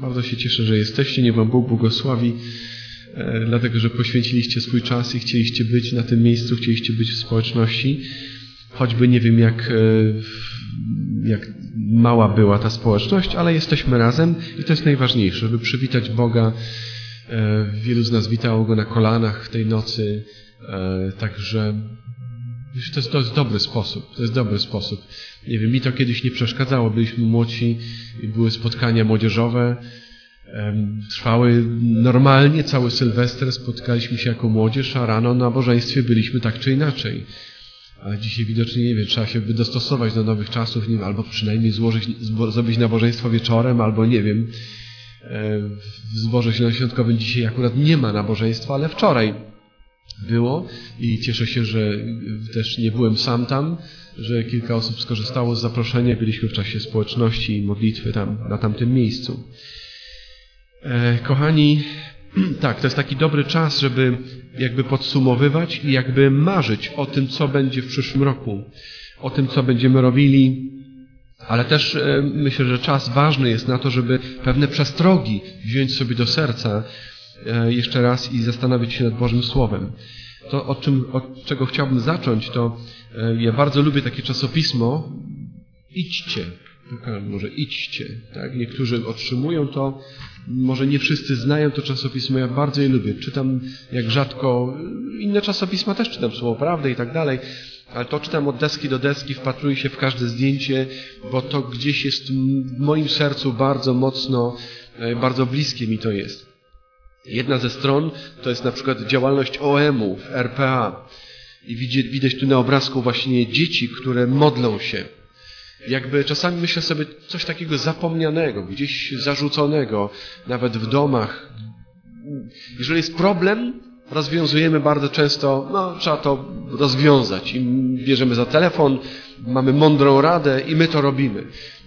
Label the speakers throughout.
Speaker 1: Bardzo się cieszę, że jesteście. Niech Wam Bóg błogosławi, dlatego że poświęciliście swój czas i chcieliście być na tym miejscu, chcieliście być w społeczności. Choćby nie wiem, jak mała była ta społeczność, ale jesteśmy razem i to jest najważniejsze, żeby przywitać Boga. Wielu z nas witało Go na kolanach w tej nocy, także to jest dobry sposób. To jest dobry sposób. Nie wiem, mi to kiedyś nie przeszkadzało. Byliśmy młodsi i były spotkania młodzieżowe. Trwały normalnie, cały Sylwester. Spotkaliśmy się jako młodzież, a rano na nabożeństwie byliśmy tak czy inaczej. A dzisiaj widocznie, nie wiem, trzeba się dostosować do nowych czasów, nie wiem, albo przynajmniej zrobić nabożeństwo wieczorem, albo nie wiem. W zborze zielonoświątkowym dzisiaj akurat nie ma nabożeństwa, ale wczoraj było i cieszę się, że też nie byłem sam tam, że kilka osób skorzystało z zaproszenia. Byliśmy w czasie społeczności i modlitwy tam, na tamtym miejscu. Kochani, tak, to jest taki dobry czas, żeby jakby podsumowywać i jakby marzyć o tym, co będzie w przyszłym roku, o tym, co będziemy robili, ale też myślę, że czas ważny jest na to, żeby pewne przestrogi wziąć sobie do serca jeszcze raz i zastanowić się nad Bożym Słowem. To, od czego chciałbym zacząć, to ja bardzo lubię takie czasopismo Idźcie. Może Idźcie. Tak? Niektórzy otrzymują to, może nie wszyscy znają to czasopismo, ja bardzo je lubię. Czytam jak rzadko, inne czasopisma też czytam, Słowo Prawdy i tak dalej, ale to czytam od deski do deski, wpatruję się w każde zdjęcie, bo to gdzieś jest w moim sercu bardzo mocno, bardzo bliskie mi to jest. Jedna ze stron to jest na przykład działalność OM-u w RPA i widać tu na obrazku właśnie dzieci, które modlą się. Jakby czasami myślę sobie coś takiego zapomnianego, gdzieś zarzuconego, nawet w domach. Jeżeli jest problem, rozwiązujemy bardzo często, trzeba to rozwiązać. I bierzemy za telefon, mamy mądrą radę i my to robimy.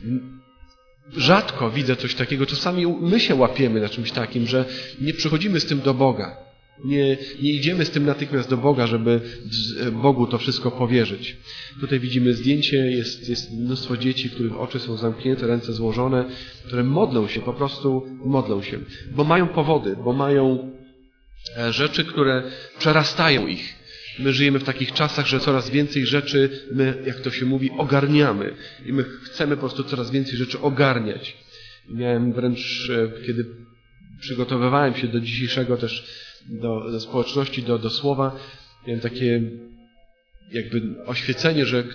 Speaker 1: Rzadko widzę coś takiego. Czasami my się łapiemy na czymś takim, że nie przychodzimy z tym do Boga. Nie idziemy z tym natychmiast do Boga, żeby Bogu to wszystko powierzyć. Tutaj widzimy zdjęcie, jest mnóstwo dzieci, których oczy są zamknięte, ręce złożone, które modlą się, po prostu modlą się. Bo mają powody, bo mają rzeczy, które przerastają ich. My żyjemy w takich czasach, że coraz więcej rzeczy my, jak to się mówi, ogarniamy. I my chcemy po prostu coraz więcej rzeczy ogarniać. Miałem wręcz, kiedy przygotowywałem się do dzisiejszego też do społeczności, do słowa, miałem takie jakby oświecenie, że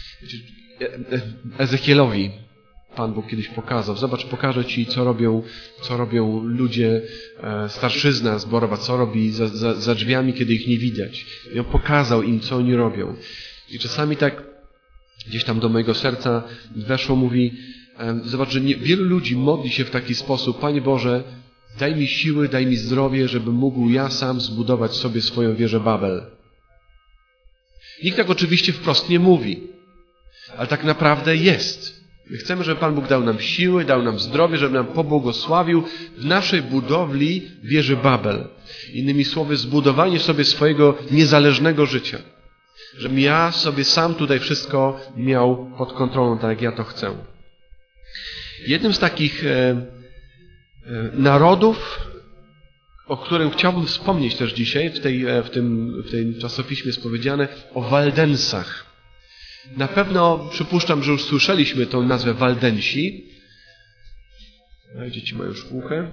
Speaker 1: Ezekielowi Pan Bóg kiedyś pokazał. Zobacz, pokażę Ci, co robią ludzie, starszyzna zborowa, co robi za drzwiami, kiedy ich nie widać. I on pokazał im, co oni robią. I czasami tak gdzieś tam do mojego serca weszło, mówi, zobacz, że wielu ludzi modli się w taki sposób: Panie Boże, daj mi siły, daj mi zdrowie, żebym mógł ja sam zbudować sobie swoją wieżę Babel. Nikt tak oczywiście wprost nie mówi, ale tak naprawdę jest. My chcemy, żeby Pan Bóg dał nam siły, dał nam zdrowie, żeby nam pobłogosławił w naszej budowli wieży Babel. Innymi słowy, zbudowanie sobie swojego niezależnego życia. Żebym ja sobie sam tutaj wszystko miał pod kontrolą, tak jak ja to chcę. Jednym z takich narodów, o którym chciałbym wspomnieć też dzisiaj, w tym czasopiśmie jest powiedziane o Waldensach. Na pewno przypuszczam, że już słyszeliśmy tą nazwę Waldensi. Dzieci mają szkółkę.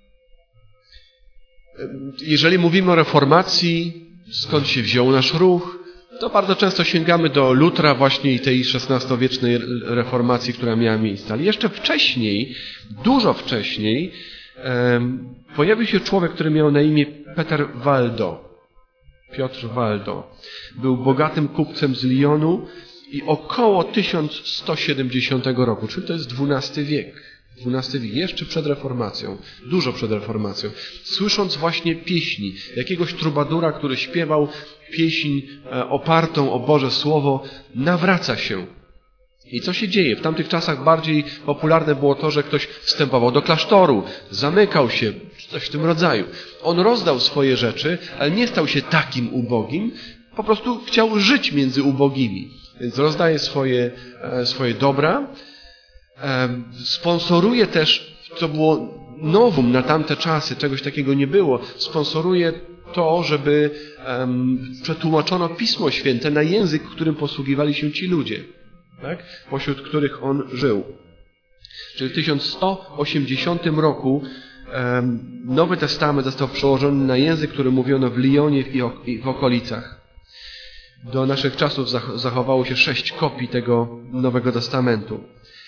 Speaker 1: Jeżeli mówimy o reformacji, skąd się wziął nasz ruch, to bardzo często sięgamy do Lutra właśnie i tej XVI-wiecznej reformacji, która miała miejsce. Ale jeszcze wcześniej, dużo wcześniej, pojawił się człowiek, który miał na imię Peter Waldo. Piotr Waldo. Był bogatym kupcem z Lyonu i około 1170 roku, czyli to jest XII wiek. XII wiek, jeszcze przed reformacją, dużo przed reformacją. Słysząc właśnie pieśni, jakiegoś trubadura, który śpiewał pieśń opartą o Boże Słowo, nawraca się. I co się dzieje? W tamtych czasach bardziej popularne było to, że ktoś wstępował do klasztoru, zamykał się, coś w tym rodzaju. On rozdał swoje rzeczy, ale nie stał się takim ubogim, po prostu chciał żyć między ubogimi. Więc rozdaje swoje dobra, sponsoruje też, co było nowum na tamte czasy, czegoś takiego nie było, sponsoruje to, żeby przetłumaczono Pismo Święte na język, którym posługiwali się ci ludzie, tak? Pośród których on żył. Czyli w 1180 roku Nowy Testament został przełożony na język, który mówiono w Lyonie i w okolicach. Do naszych czasów zachowało się 6 kopii tego Nowego Testamentu.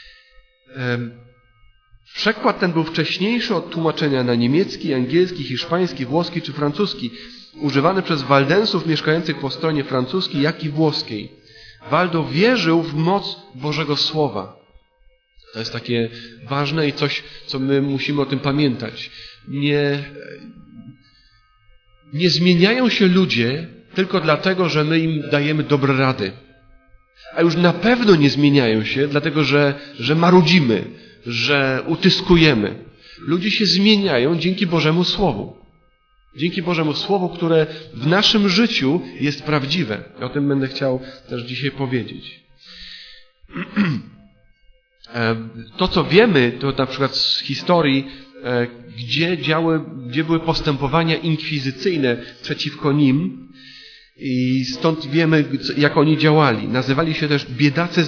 Speaker 1: Przekład ten był wcześniejszy od tłumaczenia na niemiecki, angielski, hiszpański, włoski czy francuski, używany przez Waldensów mieszkających po stronie francuskiej, jak i włoskiej. Waldo wierzył w moc Bożego Słowa. To jest takie ważne i coś, co my musimy o tym pamiętać. Nie zmieniają się ludzie tylko dlatego, że my im dajemy dobre rady. A już na pewno nie zmieniają się dlatego, że marudzimy, że utyskujemy. Ludzie się zmieniają dzięki Bożemu Słowu. Dzięki Bożemu Słowu, które w naszym życiu jest prawdziwe. O tym będę chciał też dzisiaj powiedzieć. To, co wiemy, to na przykład z historii, gdzie były postępowania inkwizycyjne przeciwko nim i stąd wiemy, jak oni działali. Nazywali się też biedacy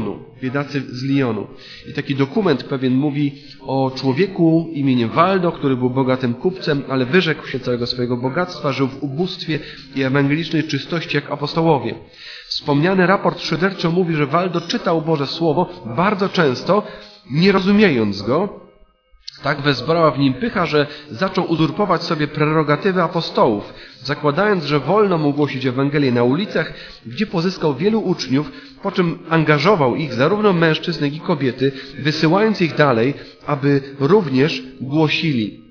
Speaker 1: z Lyonu. I taki dokument pewien mówi o człowieku imieniem Waldo, który był bogatym kupcem, ale wyrzekł się całego swojego bogactwa, żył w ubóstwie i ewangelicznej czystości jak apostołowie. Wspomniany raport szyderczo mówi, że Waldo czytał Boże Słowo bardzo często, nie rozumiejąc go. Tak wezbrała w nim pycha, że zaczął uzurpować sobie prerogatywy apostołów, zakładając, że wolno mu głosić Ewangelię na ulicach, gdzie pozyskał wielu uczniów, po czym angażował ich, zarówno mężczyzn, jak i kobiety, wysyłając ich dalej, aby również głosili.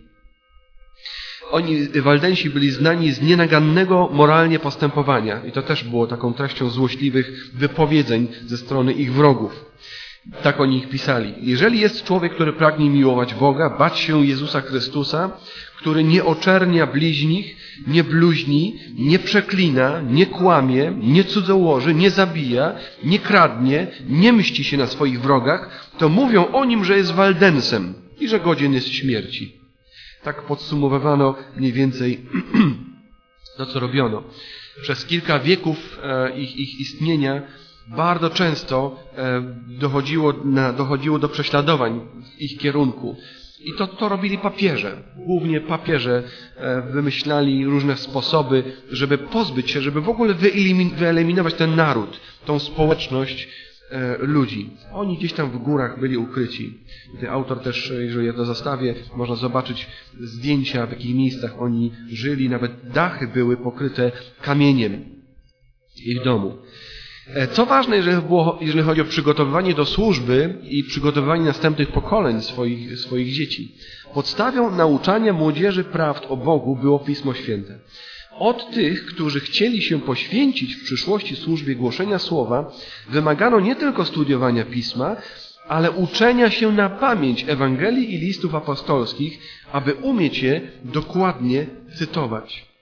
Speaker 1: Oni, Waldensi, byli znani z nienagannego moralnie postępowania i to też było taką treścią złośliwych wypowiedzeń ze strony ich wrogów. Tak oni ich pisali. Jeżeli jest człowiek, który pragnie miłować Boga, bać się Jezusa Chrystusa, który nie oczernia bliźnich, nie bluźni, nie przeklina, nie kłamie, nie cudzołoży, nie zabija, nie kradnie, nie mści się na swoich wrogach, to mówią o nim, że jest Waldensem i że godzien jest śmierci. Tak podsumowywano mniej więcej to, co robiono. Przez kilka wieków ich istnienia bardzo często dochodziło do prześladowań w ich kierunku. I to robili papieże. Głównie papieże wymyślali różne sposoby, żeby pozbyć się, żeby w ogóle wyeliminować ten naród, tą społeczność ludzi. Oni gdzieś tam w górach byli ukryci. Tutaj autor też, jeżeli ja to zostawię, można zobaczyć zdjęcia, w jakich miejscach oni żyli. Nawet dachy były pokryte kamieniem ich domu. Co ważne, jeżeli chodzi o przygotowywanie do służby i przygotowywanie następnych pokoleń swoich dzieci, podstawą nauczania młodzieży prawd o Bogu było Pismo Święte. Od tych, którzy chcieli się poświęcić w przyszłości służbie głoszenia Słowa, wymagano nie tylko studiowania Pisma, ale uczenia się na pamięć Ewangelii i listów apostolskich, aby umieć je dokładnie cytować.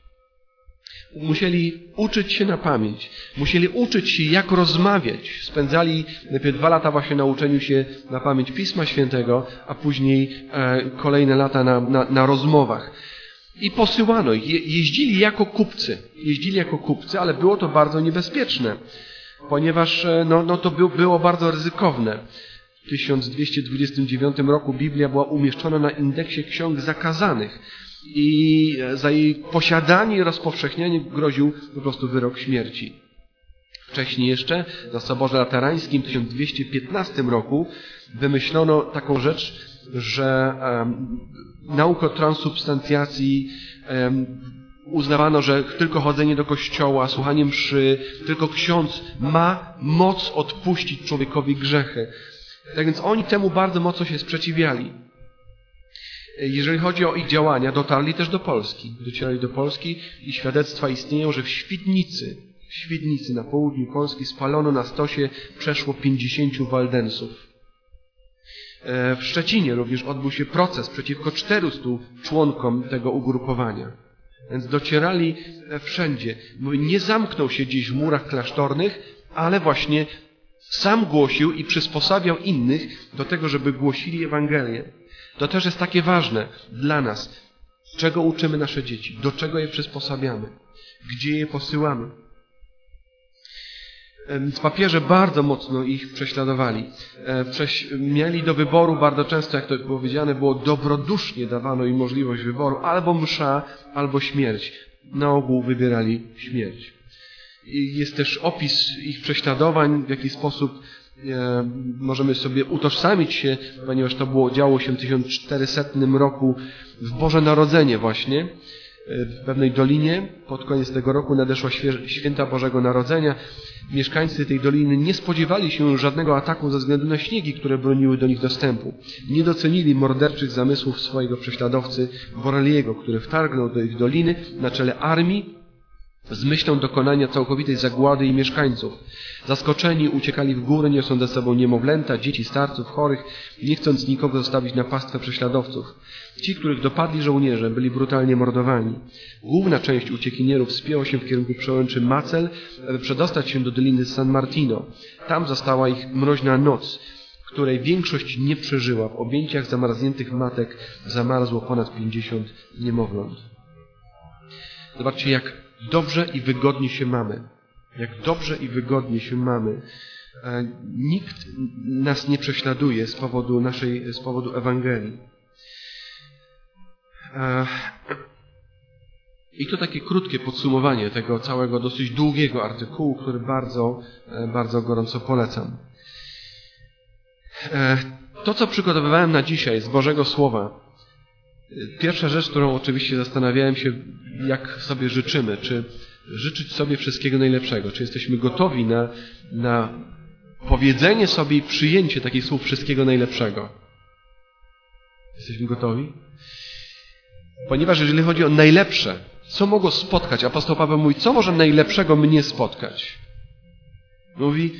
Speaker 1: Musieli uczyć się na pamięć. Musieli uczyć się, jak rozmawiać. Spędzali najpierw 2 lata właśnie na uczeniu się na pamięć Pisma Świętego, a później kolejne lata na rozmowach. I posyłano ich. Jeździli jako kupcy, ale było to bardzo niebezpieczne, ponieważ to było bardzo ryzykowne. W 1229 roku Biblia była umieszczona na indeksie ksiąg zakazanych. I za jej posiadanie i rozpowszechnianie groził po prostu wyrok śmierci. Wcześniej jeszcze, na Soborze Laterańskim w 1215 roku wymyślono taką rzecz, że naukę o transsubstancjacji uznawano, że tylko chodzenie do kościoła, słuchanie mszy, tylko ksiądz ma moc odpuścić człowiekowi grzechy. Tak więc oni temu bardzo mocno się sprzeciwiali. Jeżeli chodzi o ich działania, dotarli też do Polski. Docierali do Polski i świadectwa istnieją, że w Świdnicy na południu Polski spalono na stosie przeszło 50 Waldensów. W Szczecinie również odbył się proces przeciwko 400 członkom tego ugrupowania. Więc docierali wszędzie. Nie zamknął się gdzieś w murach klasztornych, ale właśnie sam głosił i przysposabiał innych do tego, żeby głosili Ewangelię. To też jest takie ważne dla nas. Czego uczymy nasze dzieci? Do czego je przysposabiamy? Gdzie je posyłamy? Papieże bardzo mocno ich prześladowali. Mieli do wyboru bardzo często, jak to powiedziane było, dobrodusznie dawano im możliwość wyboru albo msza, albo śmierć. Na ogół wybierali śmierć. I jest też opis ich prześladowań, w jaki sposób możemy sobie utożsamić się, ponieważ to działo się w 1400 roku w Boże Narodzenie właśnie, w pewnej dolinie. Pod koniec tego roku nadeszła święta Bożego Narodzenia. Mieszkańcy tej doliny nie spodziewali się żadnego ataku ze względu na śniegi, które broniły do nich dostępu. Nie docenili morderczych zamysłów swojego prześladowcy Boreliego, który wtargnął do ich doliny na czele armii z myślą dokonania całkowitej zagłady i mieszkańców. Zaskoczeni uciekali w góry, niosąc ze sobą niemowlęta, dzieci, starców, chorych, nie chcąc nikogo zostawić na pastwę prześladowców. Ci, których dopadli żołnierze, byli brutalnie mordowani. Główna część uciekinierów wspięła się w kierunku przełęczy Macel, aby przedostać się do doliny San Martino. Tam zastała ich mroźna noc, której większość nie przeżyła. W objęciach zamarzniętych matek zamarzło ponad 50 niemowląt. Zobaczcie, jak dobrze i wygodnie się mamy. Jak dobrze i wygodnie się mamy. Nikt nas nie prześladuje z powodu Ewangelii. I to takie krótkie podsumowanie tego całego dosyć długiego artykułu, który bardzo, bardzo gorąco polecam. To, co przygotowywałem na dzisiaj z Bożego Słowa, pierwsza rzecz, którą oczywiście zastanawiałem się, jak sobie życzymy, czy życzyć sobie wszystkiego najlepszego, czy jesteśmy gotowi na powiedzenie sobie i przyjęcie takich słów wszystkiego najlepszego. Jesteśmy gotowi? Ponieważ jeżeli chodzi o najlepsze, co mogło spotkać? Apostoł Paweł mówi, co może najlepszego mnie spotkać? Mówi,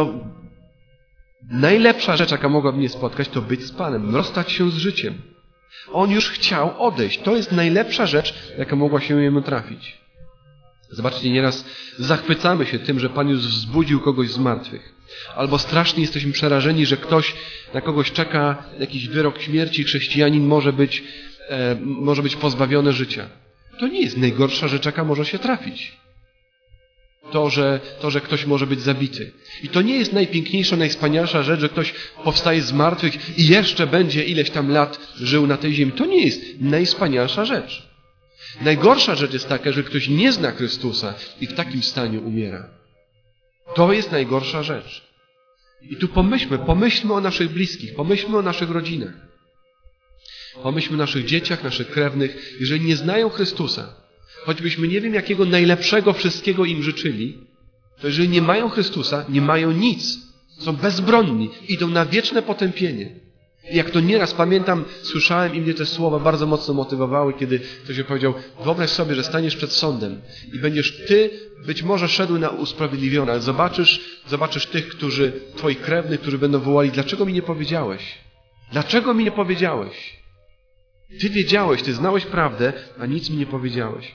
Speaker 1: najlepsza rzecz, jaka mogła mnie spotkać, to być z Panem, rozstać się z życiem. On już chciał odejść. To jest najlepsza rzecz, jaka mogła się jemu trafić. Zobaczcie, nieraz zachwycamy się tym, że Pan już wzbudził kogoś z martwych. Albo strasznie jesteśmy przerażeni, że na kogoś czeka jakiś wyrok śmierci, chrześcijanin może być pozbawiony życia. To nie jest najgorsza rzecz, jaka może się trafić. To, że ktoś może być zabity. I to nie jest najpiękniejsza, najwspanialsza rzecz, że ktoś powstaje z martwych i jeszcze będzie ileś tam lat żył na tej ziemi. To nie jest najwspanialsza rzecz. Najgorsza rzecz jest taka, że ktoś nie zna Chrystusa i w takim stanie umiera. To jest najgorsza rzecz. I tu pomyślmy o naszych bliskich, pomyślmy o naszych rodzinach. Pomyślmy o naszych dzieciach, naszych krewnych, jeżeli nie znają Chrystusa. Choćbyśmy nie wiem, jakiego najlepszego wszystkiego im życzyli, to jeżeli nie mają Chrystusa, nie mają nic. Są bezbronni. Idą na wieczne potępienie. I jak to nieraz pamiętam, słyszałem i mnie te słowa bardzo mocno motywowały, kiedy ktoś powiedział, wyobraź sobie, że staniesz przed sądem i będziesz ty być może szedł na usprawiedliwiony, ale zobaczysz tych, twoich krewnych, którzy będą wołali, dlaczego mi nie powiedziałeś? Dlaczego mi nie powiedziałeś? Ty wiedziałeś, ty znałeś prawdę, a nic mi nie powiedziałeś.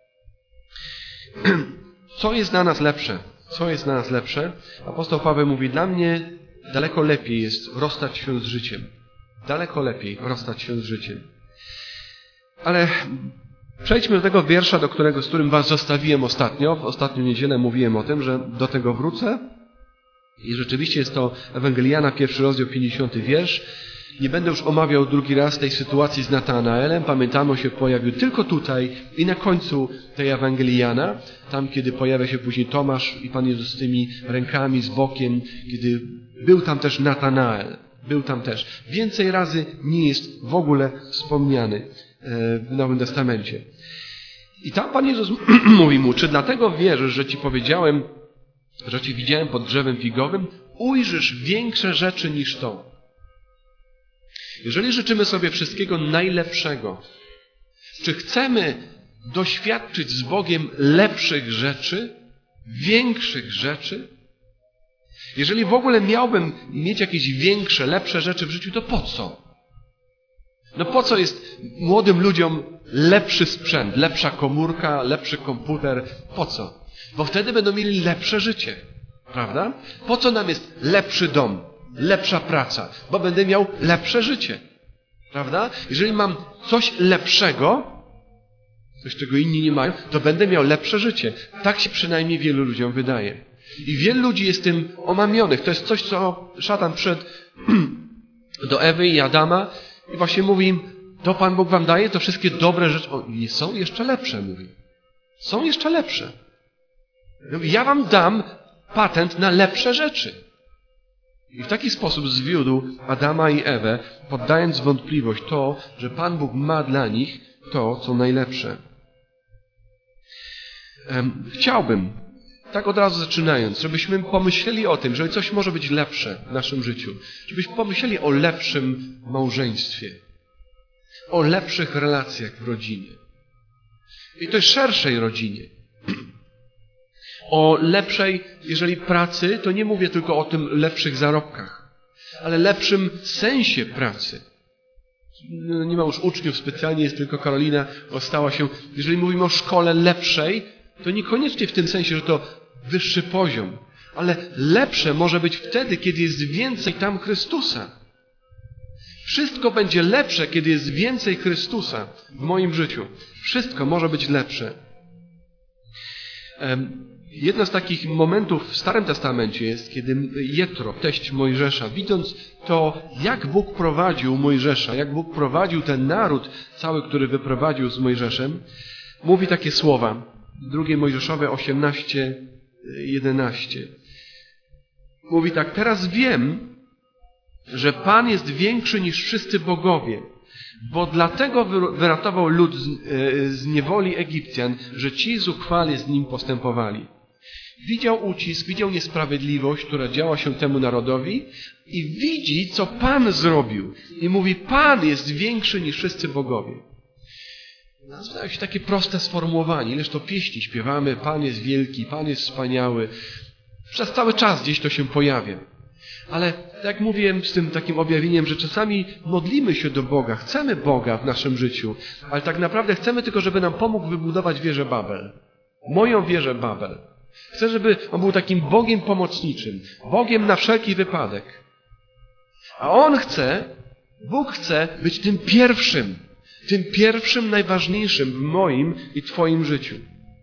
Speaker 1: Co jest dla nas lepsze? Co jest dla nas lepsze? Apostoł Paweł mówi, dla mnie daleko lepiej jest rozstać się z życiem. Daleko lepiej rozstać się z życiem. Ale przejdźmy do tego wiersza, z którym was zostawiłem ostatnio. W ostatnią niedzielę mówiłem o tym, że do tego wrócę. I rzeczywiście jest to Ewangelia Jana, 1 rozdział, 50 wiersz. Nie będę już omawiał drugi raz tej sytuacji z Natanaelem. Pamiętamy, on się pojawił tylko tutaj i na końcu tej Ewangelii Jana, tam kiedy pojawia się później Tomasz i Pan Jezus z tymi rękami, z bokiem, kiedy był tam też Natanael. Był tam też. Więcej razy nie jest w ogóle wspomniany w Nowym Testamencie. I tam Pan Jezus mówi mu, czy dlatego wierzysz, że Ci powiedziałem, że Cię widziałem pod drzewem figowym? Ujrzysz większe rzeczy niż to. Jeżeli życzymy sobie wszystkiego najlepszego, czy chcemy doświadczyć z Bogiem lepszych rzeczy, większych rzeczy? Jeżeli w ogóle miałbym mieć jakieś większe, lepsze rzeczy w życiu, to po co? Po co jest młodym ludziom lepszy sprzęt, lepsza komórka, lepszy komputer? Po co? Bo wtedy będą mieli lepsze życie. Prawda? Po co nam jest lepszy dom? Lepsza praca, bo będę miał lepsze życie. Prawda? Jeżeli mam coś lepszego, coś, czego inni nie mają, to będę miał lepsze życie. Tak się przynajmniej wielu ludziom wydaje. I wielu ludzi jest tym omamionych. To jest coś, co szatan przyszedł do Ewy i Adama i właśnie mówi im, to Pan Bóg wam daje, to wszystkie dobre rzeczy. O, nie są jeszcze lepsze, mówi. Są jeszcze lepsze. Ja wam dam patent na lepsze rzeczy. I w taki sposób zwiódł Adama i Ewę, poddając wątpliwość to, że Pan Bóg ma dla nich to, co najlepsze. Chciałbym, tak od razu zaczynając, żebyśmy pomyśleli o tym, że coś może być lepsze w naszym życiu. Żebyśmy pomyśleli o lepszym małżeństwie. O lepszych relacjach w rodzinie. I to jest szerszej rodzinie. O lepszej, jeżeli pracy, to nie mówię tylko o tym lepszych zarobkach, ale lepszym sensie pracy. Nie ma już uczniów specjalnie, jest tylko Karolina, ostała się. Jeżeli mówimy o szkole lepszej, to niekoniecznie w tym sensie, że to wyższy poziom, ale lepsze może być wtedy, kiedy jest więcej tam Chrystusa. Wszystko będzie lepsze, kiedy jest więcej Chrystusa w moim życiu. Wszystko może być lepsze. Jedno z takich momentów w Starym Testamencie jest, kiedy Jetro, teść Mojżesza, widząc to, jak Bóg prowadził Mojżesza, jak Bóg prowadził ten naród cały, który wyprowadził z Mojżeszem, mówi takie słowa. 2 Mojżeszowe 18:11. Mówi tak, teraz wiem, że Pan jest większy niż wszyscy bogowie, bo dlatego wyratował lud z niewoli Egipcjan, że ci zuchwale z nim postępowali. Widział ucisk, widział niesprawiedliwość, która działa się temu narodowi i widzi, co Pan zrobił. I mówi, Pan jest większy niż wszyscy bogowie. Wydaje się takie proste sformułowanie, ileż to pieśni śpiewamy, Pan jest wielki, Pan jest wspaniały. Przez cały czas gdzieś to się pojawia. Ale tak jak mówiłem z tym takim objawieniem, że czasami modlimy się do Boga, chcemy Boga w naszym życiu, ale tak naprawdę chcemy tylko, żeby nam pomógł wybudować wieżę Babel. Moją wieżę Babel. Chcę, żeby On był takim Bogiem pomocniczym, Bogiem na wszelki wypadek. A On chce, Bóg chce być tym pierwszym, najważniejszym w moim i Twoim życiu.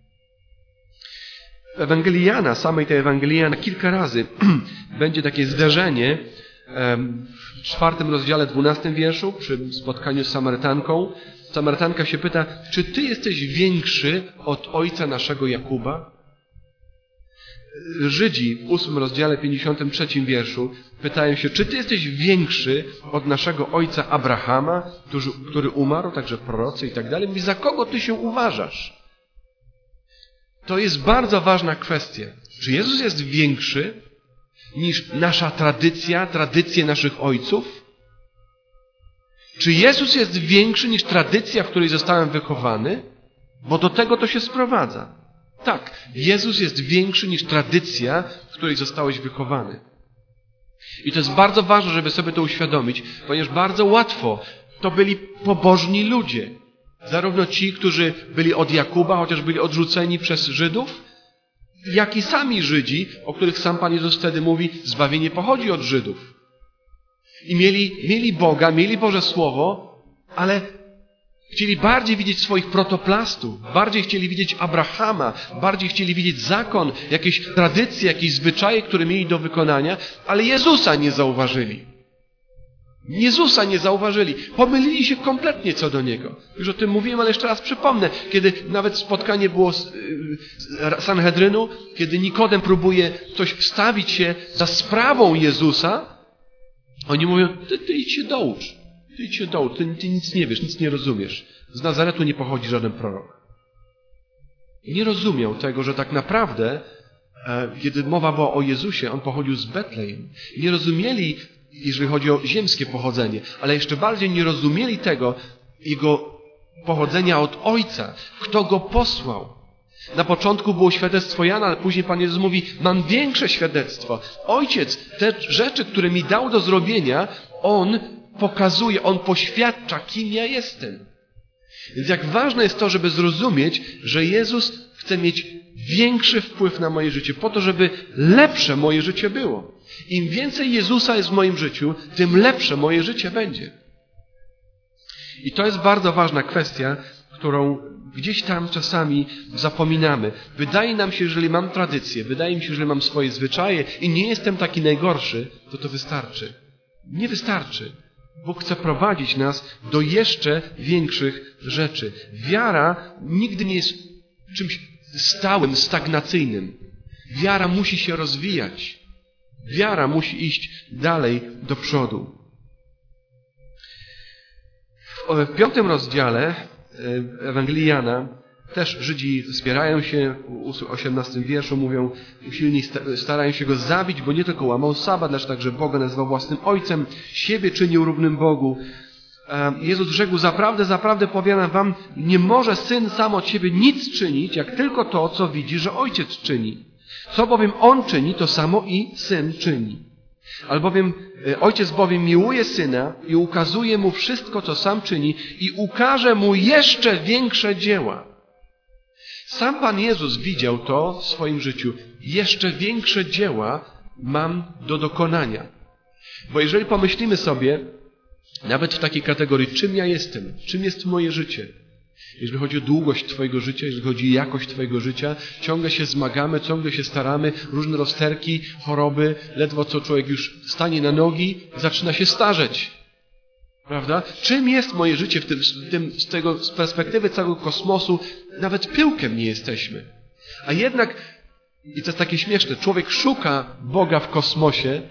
Speaker 1: W Ewangelii Jana, samej tej Ewangelii Jana, kilka razy będzie takie zderzenie w 4 rozdziale, 12 wierszu, przy spotkaniu z Samarytanką. Samarytanka się pyta, czy Ty jesteś większy od ojca naszego Jakuba? Żydzi w 8 rozdziale, 53 wierszu pytają się, czy Ty jesteś większy od naszego ojca Abrahama, który umarł, także prorocy i tak dalej. Mówi, za kogo Ty się uważasz? To jest bardzo ważna kwestia. Czy Jezus jest większy niż nasza tradycje naszych ojców? Czy Jezus jest większy niż tradycja, w której zostałem wychowany? Bo do tego to się sprowadza. Tak, Jezus jest większy niż tradycja, w której zostałeś wychowany. I to jest bardzo ważne, żeby sobie to uświadomić, ponieważ bardzo łatwo to byli pobożni ludzie. Zarówno ci, którzy byli od Jakuba, chociaż byli odrzuceni przez Żydów, jak i sami Żydzi, o których sam Pan Jezus wtedy mówi, zbawienie pochodzi od Żydów. I mieli Boga, mieli Boże Słowo, ale chcieli bardziej widzieć swoich protoplastów, bardziej chcieli widzieć Abrahama, bardziej chcieli widzieć zakon, jakieś tradycje, jakieś zwyczaje, które mieli do wykonania, ale Jezusa nie zauważyli. Jezusa nie zauważyli. Pomylili się kompletnie co do Niego. Już o tym mówiłem, ale jeszcze raz przypomnę. Kiedy nawet spotkanie było z Sanhedrynu, kiedy Nikodem próbuje coś wstawić się za sprawą Jezusa, oni mówią, ty idź się doucz. Ty idź się doucz. Ty nic nie wiesz, nic nie rozumiesz. Z Nazaretu nie pochodzi żaden prorok. Nie rozumiał tego, że tak naprawdę, kiedy mowa była o Jezusie, On pochodził z Betlejem. Nie rozumieli, jeżeli chodzi o ziemskie pochodzenie, ale jeszcze bardziej nie rozumieli tego, Jego pochodzenia od Ojca, kto Go posłał. Na początku było świadectwo Jana, ale później Pan Jezus mówi, mam większe świadectwo. Ojciec, te rzeczy, które mi dał do zrobienia, On pokazuje, On poświadcza, kim ja jestem. Więc jak ważne jest to, żeby zrozumieć, że Jezus chce mieć większy wpływ na moje życie, po to, żeby lepsze moje życie było. Im więcej Jezusa jest w moim życiu, tym lepsze moje życie będzie. I to jest bardzo ważna kwestia, którą gdzieś tam czasami zapominamy. Wydaje nam się, jeżeli mam tradycję, wydaje mi się, że mam swoje zwyczaje i nie jestem taki najgorszy, to wystarczy. Nie wystarczy. Bóg chce prowadzić nas do jeszcze większych rzeczy. Wiara nigdy nie jest czymś stałym, stagnacyjnym. Wiara musi się rozwijać. Wiara musi iść dalej do przodu. W 5 rozdziale Ewangelii Jana też Żydzi wspierają się, w 18 wierszu mówią, usilni starają się go zabić, bo nie tylko łamał sabat, lecz także Boga nazywał własnym ojcem, siebie czynił równym Bogu. Jezus rzekł, zaprawdę, zaprawdę powiadam wam, nie może Syn sam od siebie nic czynić, jak tylko to, co widzi, że Ojciec czyni. Co bowiem On czyni, to samo i Syn czyni. Albowiem Ojciec bowiem miłuje Syna i ukazuje Mu wszystko, co sam czyni i ukaże Mu jeszcze większe dzieła. Sam Pan Jezus widział to w swoim życiu. Jeszcze większe dzieła mam do dokonania. Bo jeżeli pomyślimy sobie, nawet w takiej kategorii, czym ja jestem, czym jest moje życie, jeżeli chodzi o długość Twojego życia, jeżeli chodzi o jakość Twojego życia, ciągle się zmagamy, ciągle się staramy, różne rozterki, choroby, ledwo co człowiek już stanie na nogi, zaczyna się starzeć. Prawda? Czym jest moje życie z perspektywy całego kosmosu? Nawet pyłkiem nie jesteśmy. A jednak, i to jest takie śmieszne, człowiek szuka Boga w kosmosie,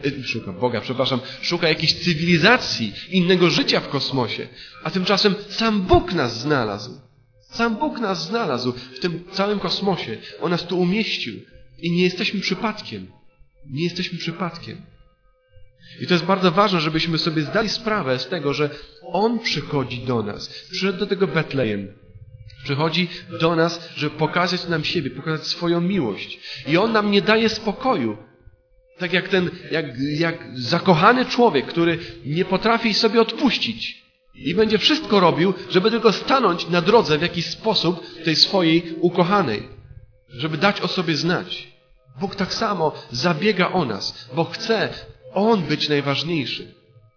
Speaker 1: szuka jakiejś cywilizacji, innego życia w kosmosie, a tymczasem sam Bóg nas znalazł. Sam Bóg nas znalazł w tym całym kosmosie. On nas tu umieścił i nie jesteśmy przypadkiem. Nie jesteśmy przypadkiem. I to jest bardzo ważne, żebyśmy sobie zdali sprawę z tego, że On przychodzi do nas. Przyszedł do tego Betlejem. Przychodzi do nas, żeby pokazać nam siebie, pokazać swoją miłość. I On nam nie daje spokoju. Tak jak zakochany człowiek, który nie potrafi sobie odpuścić. I będzie wszystko robił, żeby tylko stanąć na drodze w jakiś sposób tej swojej ukochanej. Żeby dać o sobie znać. Bóg tak samo zabiega o nas, bo chce On być najważniejszy.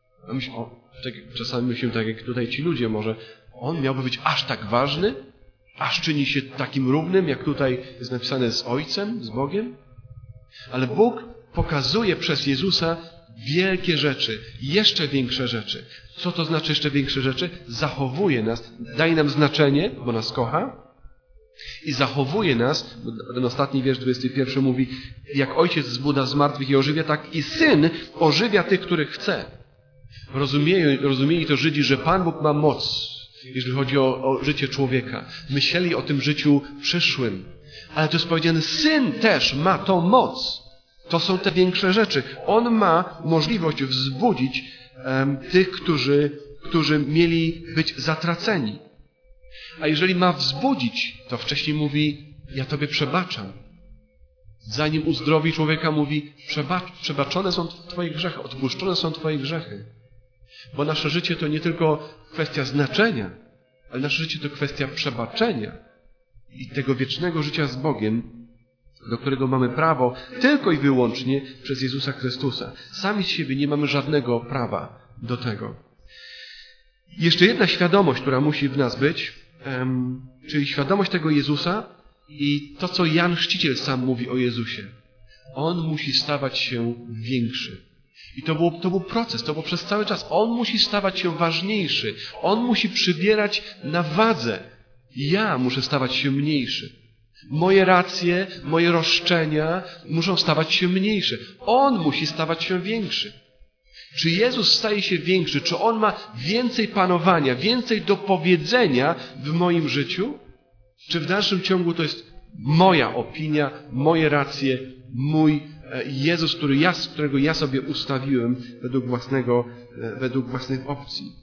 Speaker 1: Czasami myślimy tak jak tutaj ci ludzie, może On miałby być aż tak ważny? Aż czyni się takim równym, jak tutaj jest napisane z Ojcem, z Bogiem? Ale Bóg pokazuje przez Jezusa wielkie rzeczy, jeszcze większe rzeczy. Co to znaczy jeszcze większe rzeczy? Zachowuje nas, daje nam znaczenie, bo nas kocha i zachowuje nas, bo ten ostatni wiersz 21 mówi, jak Ojciec zbudza z martwych i ożywia, tak i Syn ożywia tych, których chce. Rozumieli to Żydzi, że Pan Bóg ma moc, jeżeli chodzi o życie człowieka. Myśleli o tym życiu przyszłym. Ale to jest powiedziane, Syn też ma tą moc. To są te większe rzeczy. On ma możliwość wzbudzić tych, którzy mieli być zatraceni. A jeżeli ma wzbudzić, to wcześniej mówi, ja Tobie przebaczam. Zanim uzdrowi człowieka, mówi, przebaczone są Twoje grzechy, odpuszczone są Twoje grzechy. Bo nasze życie to nie tylko kwestia znaczenia, ale nasze życie to kwestia przebaczenia i tego wiecznego życia z Bogiem, do którego mamy prawo tylko i wyłącznie przez Jezusa Chrystusa. Sami z siebie nie mamy żadnego prawa do tego. Jeszcze jedna świadomość, która musi w nas być, czyli świadomość tego Jezusa i to, co Jan Chrzciciel sam mówi o Jezusie. On musi stawać się większy. I to był proces, to było przez cały czas. On musi stawać się ważniejszy. On musi przybierać na wadze. Ja muszę stawać się mniejszy. Moje racje, moje roszczenia muszą stawać się mniejsze. On musi stawać się większy. Czy Jezus staje się większy? Czy On ma więcej panowania, więcej do powiedzenia w moim życiu? Czy w dalszym ciągu to jest moja opinia, moje racje, mój Jezus, którego ja sobie ustawiłem według własnych opcji?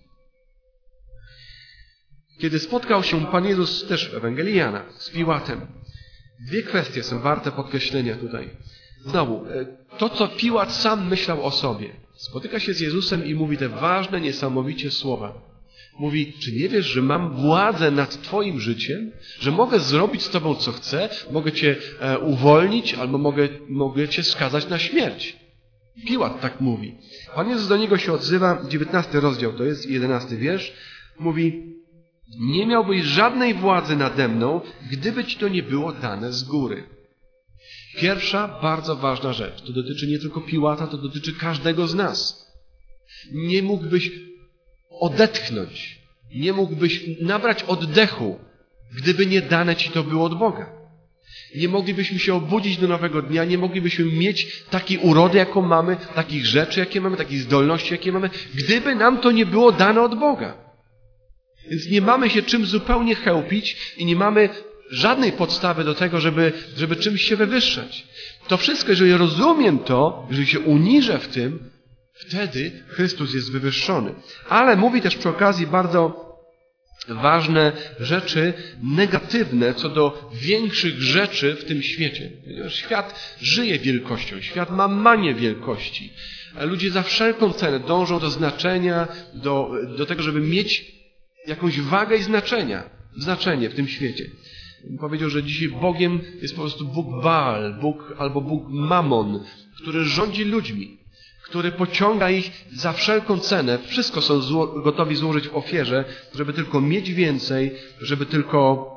Speaker 1: Kiedy spotkał się Pan Jezus też w Ewangelii Jana z Piłatem, dwie kwestie są warte podkreślenia tutaj. Znowu, to co Piłat sam myślał o sobie. Spotyka się z Jezusem i mówi te ważne, niesamowicie słowa. Mówi, czy nie wiesz, że mam władzę nad Twoim życiem? Że mogę zrobić z Tobą co chcę? Mogę Cię uwolnić albo mogę Cię skazać na śmierć. Piłat tak mówi. Pan Jezus do niego się odzywa, 19 rozdział, to jest 11 wiersz. Mówi, nie miałbyś żadnej władzy nade mną, gdyby ci to nie było dane z góry. Pierwsza, bardzo ważna rzecz. To dotyczy nie tylko Piłata, to dotyczy każdego z nas. Nie mógłbyś odetchnąć, nie mógłbyś nabrać oddechu, gdyby nie dane ci to było od Boga. Nie moglibyśmy się obudzić do nowego dnia, nie moglibyśmy mieć takiej urody, jaką mamy, takich rzeczy, jakie mamy, takich zdolności, jakie mamy, gdyby nam to nie było dane od Boga. Więc nie mamy się czym zupełnie chełpić i nie mamy żadnej podstawy do tego, żeby czymś się wywyższać. To wszystko, jeżeli rozumiem to, jeżeli się uniżę w tym, wtedy Chrystus jest wywyższony. Ale mówi też przy okazji bardzo ważne rzeczy negatywne co do większych rzeczy w tym świecie. Świat żyje wielkością, świat ma manię wielkości. Ludzie za wszelką cenę dążą do znaczenia, do tego, żeby mieć jakąś wagę i znaczenie w tym świecie. Powiedział, że dzisiaj Bogiem jest po prostu Bóg Baal, albo Bóg Mamon, który rządzi ludźmi, który pociąga ich za wszelką cenę. Wszystko są gotowi złożyć w ofierze, żeby tylko mieć więcej, żeby tylko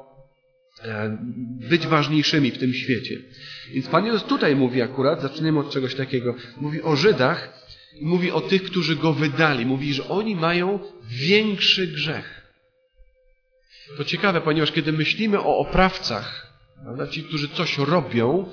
Speaker 1: być ważniejszymi w tym świecie. Więc Pan Jezus tutaj mówi akurat, zaczniemy od czegoś takiego, mówi o Żydach i mówi o tych, którzy Go wydali. Mówi, że oni mają większy grzech. To ciekawe, ponieważ kiedy myślimy o oprawcach, prawda, ci, którzy coś robią,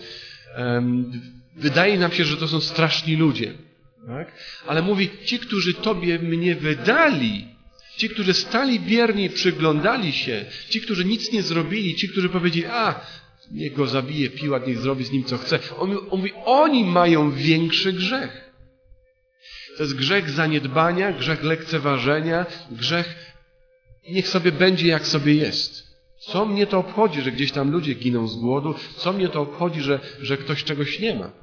Speaker 1: wydaje nam się, że to są straszni ludzie. Tak? Ale mówi, ci, którzy Tobie mnie wydali, ci, którzy stali bierni i przyglądali się, ci, którzy nic nie zrobili, ci, którzy powiedzieli, niech go zabije Piłat, niech zrobi z nim co chce. On mówi, oni mają większy grzech. To jest grzech zaniedbania, grzech lekceważenia, grzech niech sobie będzie jak sobie jest. Co mnie to obchodzi, że gdzieś tam ludzie giną z głodu? Co mnie to obchodzi, że ktoś czegoś nie ma?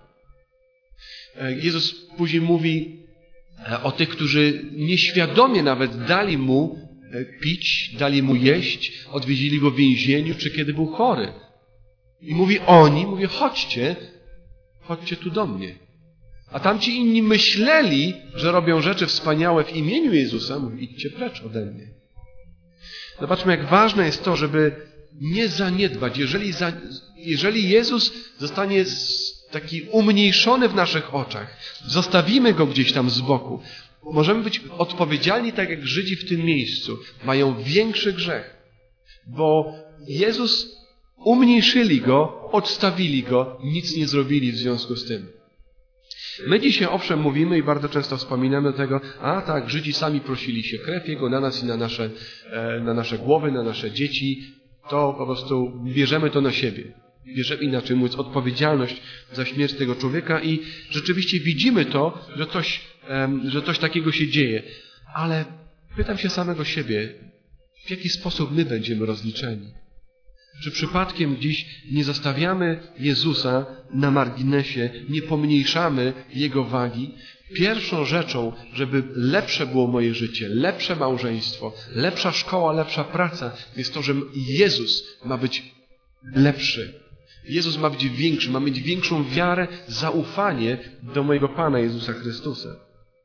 Speaker 1: Jezus później mówi o tych, którzy nieświadomie nawet dali mu pić, dali mu jeść, odwiedzili go w więzieniu, czy kiedy był chory. I mówi chodźcie tu do mnie. A tamci inni myśleli, że robią rzeczy wspaniałe w imieniu Jezusa. Mówi, idźcie precz ode mnie. Zobaczmy, jak ważne jest to, żeby nie zaniedbać. Jeżeli Jezus zostanie taki umniejszony w naszych oczach, zostawimy Go gdzieś tam z boku, możemy być odpowiedzialni tak jak Żydzi w tym miejscu. Mają większy grzech, bo Jezus umniejszyli Go, odstawili Go, nic nie zrobili w związku z tym. My dzisiaj owszem mówimy i bardzo często wspominamy do tego, tak, Żydzi sami prosili się krew Jego na nas i na nasze głowy, na nasze dzieci, to po prostu bierzemy to na siebie. Bierzemy, inaczej mówiąc, odpowiedzialność za śmierć tego człowieka i rzeczywiście widzimy to, że coś takiego się dzieje. Ale pytam się samego siebie, w jaki sposób my będziemy rozliczeni? Czy przypadkiem dziś nie zostawiamy Jezusa na marginesie, nie pomniejszamy Jego wagi? Pierwszą rzeczą, żeby lepsze było moje życie, lepsze małżeństwo, lepsza szkoła, lepsza praca, jest to, że Jezus ma być lepszy. Jezus ma być większy, ma mieć większą wiarę, zaufanie do mojego Pana Jezusa Chrystusa.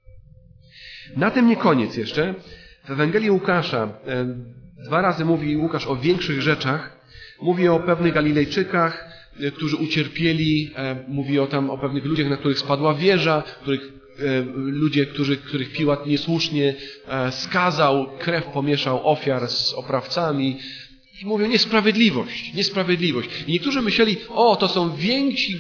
Speaker 1: Na tym nie koniec jeszcze. W Ewangelii Łukasza 2 razy mówi Łukasz o większych rzeczach. Mówi o pewnych Galilejczykach, którzy ucierpieli, mówi o pewnych ludziach, na których spadła wieża, których Piłat niesłusznie skazał, krew pomieszał ofiar z oprawcami. I mówią niesprawiedliwość. I niektórzy myśleli, to są więksi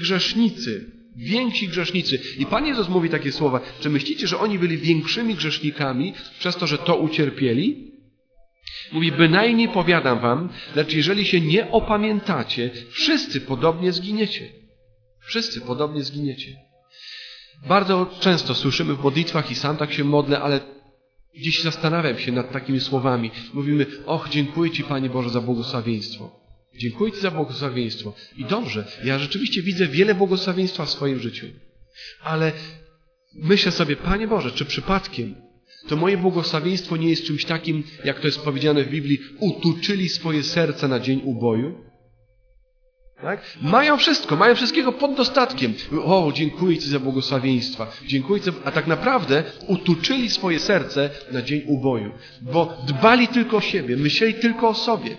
Speaker 1: grzesznicy. I Pan Jezus mówi takie słowa, czy myślicie, że oni byli większymi grzesznikami przez to, że to ucierpieli? Mówi, bynajmniej powiadam wam, lecz jeżeli się nie opamiętacie, wszyscy podobnie zginiecie. Bardzo często słyszymy w modlitwach i sam tak się modlę, ale dziś zastanawiam się nad takimi słowami. Mówimy, dziękuję Ci, Panie Boże, za błogosławieństwo. Dziękuję Ci za błogosławieństwo. I dobrze, ja rzeczywiście widzę wiele błogosławieństwa w swoim życiu. Ale myślę sobie, Panie Boże, czy przypadkiem to moje błogosławieństwo nie jest czymś takim, jak to jest powiedziane w Biblii, utuczyli swoje serca na dzień uboju? Tak? Mają wszystko, mają wszystkiego pod dostatkiem. O, dziękuję Ci za błogosławieństwa. Dziękuję Ci, a tak naprawdę utuczyli swoje serce na dzień uboju. Bo dbali tylko o siebie, myśleli tylko o sobie.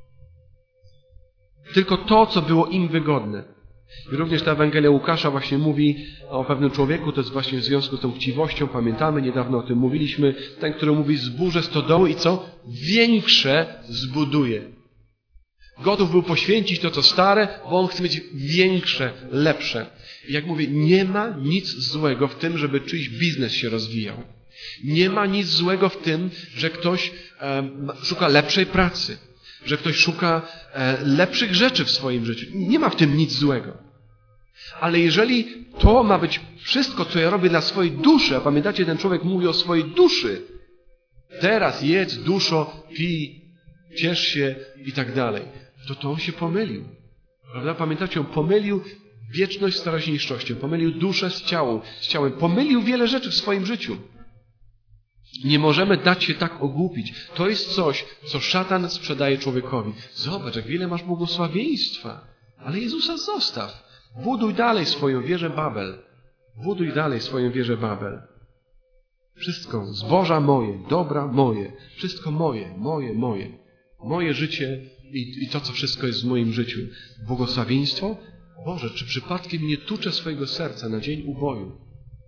Speaker 1: Tylko to, co było im wygodne. I również ta Ewangelia Łukasza właśnie mówi o pewnym człowieku, to jest właśnie w związku z tą chciwością, pamiętamy, niedawno o tym mówiliśmy, ten, który mówi, zburzę stodoły i co? Większe zbuduje. Gotów był poświęcić to, co stare, bo on chce mieć większe, lepsze. I jak mówię, nie ma nic złego w tym, żeby czyjś biznes się rozwijał. Nie ma nic złego w tym, że ktoś szuka lepszej pracy, że ktoś szuka lepszych rzeczy w swoim życiu. Nie ma w tym nic złego. Ale jeżeli to ma być wszystko, co ja robię dla swojej duszy, a pamiętacie, ten człowiek mówi o swojej duszy, teraz jedz, duszo, pij, ciesz się i tak dalej, to on się pomylił. Prawda? Pamiętacie, on pomylił wieczność z teraźniejszością, pomylił duszę z ciałem, pomylił wiele rzeczy w swoim życiu. Nie możemy dać się tak ogłupić. To jest coś, co szatan sprzedaje człowiekowi. Zobacz, jak wiele masz błogosławieństwa. Ale Jezusa zostaw. Buduj dalej swoją wieżę Babel. Buduj dalej swoją wieżę Babel. Wszystko, zboża moje, dobra moje. Wszystko moje, moje. Moje życie i to, co wszystko jest w moim życiu. Błogosławieństwo? Boże, czy przypadkiem nie tuczę swojego serca na dzień uboju?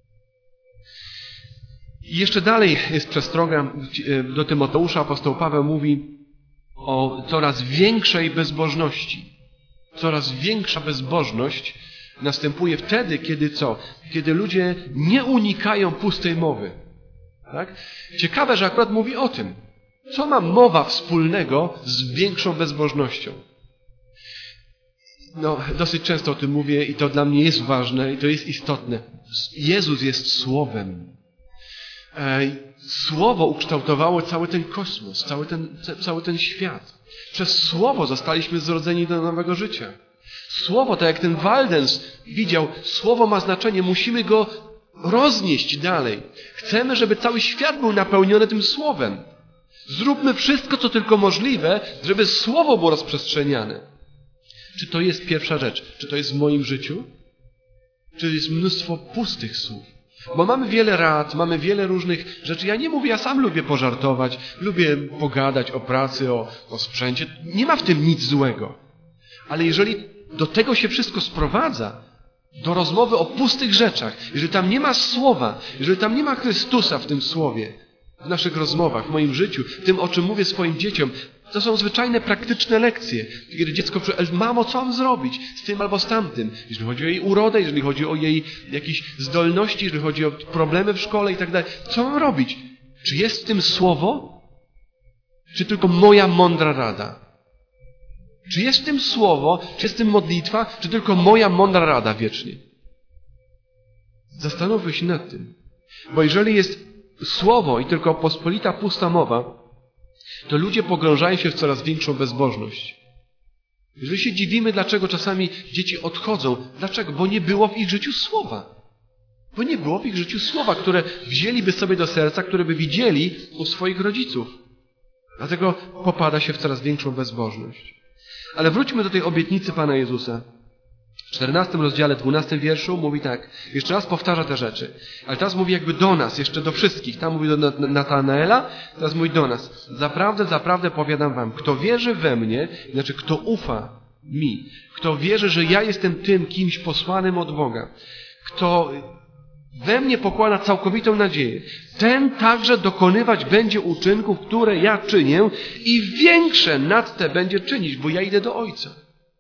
Speaker 1: I jeszcze dalej jest przestroga do Tymoteusza. Apostoł Paweł mówi o coraz większej bezbożności. Coraz większa bezbożność następuje wtedy, kiedy co? Kiedy ludzie nie unikają pustej mowy. Tak? Ciekawe, że akurat mówi o tym. Co ma mowa wspólnego z większą bezbożnością? Dosyć często o tym mówię i to dla mnie jest ważne i to jest istotne. Jezus jest Słowem. Słowo ukształtowało cały ten kosmos, cały ten świat. Przez Słowo zostaliśmy zrodzeni do nowego życia. Słowo, tak jak ten Waldens widział, Słowo ma znaczenie, musimy go roznieść dalej. Chcemy, żeby cały świat był napełniony tym Słowem. Zróbmy wszystko, co tylko możliwe, żeby Słowo było rozprzestrzeniane. Czy to jest pierwsza rzecz? Czy to jest w moim życiu? Czy jest mnóstwo pustych słów? Bo mamy wiele rad, mamy wiele różnych rzeczy. Ja nie mówię, ja sam lubię pożartować, lubię pogadać o pracy, o sprzęcie. Nie ma w tym nic złego. Ale jeżeli do tego się wszystko sprowadza, do rozmowy o pustych rzeczach, jeżeli tam nie ma Słowa, jeżeli tam nie ma Chrystusa w tym Słowie, w naszych rozmowach, w moim życiu, w tym, o czym mówię swoim dzieciom, to są zwyczajne, praktyczne lekcje. Kiedy dziecko mówi, mamo, co mam zrobić z tym albo z tamtym? Jeżeli chodzi o jej urodę, jeżeli chodzi o jej jakieś zdolności, jeżeli chodzi o problemy w szkole i tak dalej. Co mam robić? Czy jest w tym Słowo? Czy tylko moja mądra rada? Czy jest w tym Słowo? Czy jest w tym modlitwa? Czy tylko moja mądra rada wiecznie? Zastanówmy się nad tym. Bo jeżeli jest Słowo i tylko pospolita, pusta mowa, to ludzie pogrążają się w coraz większą bezbożność. Jeżeli się dziwimy, dlaczego czasami dzieci odchodzą, dlaczego? Bo nie było w ich życiu Słowa. Bo nie było w ich życiu Słowa, które wzięliby sobie do serca, które by widzieli u swoich rodziców. Dlatego popada się w coraz większą bezbożność. Ale wróćmy do tej obietnicy Pana Jezusa. W 14 rozdziale, 12 wierszu mówi tak, jeszcze raz powtarza te rzeczy, ale teraz mówi jakby do nas, jeszcze do wszystkich. Tam mówi do Natanaela, teraz mówi do nas. Zaprawdę, zaprawdę powiadam wam, kto wierzy we mnie, znaczy kto ufa mi, kto wierzy, że ja jestem tym kimś posłanym od Boga, kto we mnie pokłada całkowitą nadzieję, ten także dokonywać będzie uczynków, które ja czynię i większe nad te będzie czynić, bo ja idę do Ojca.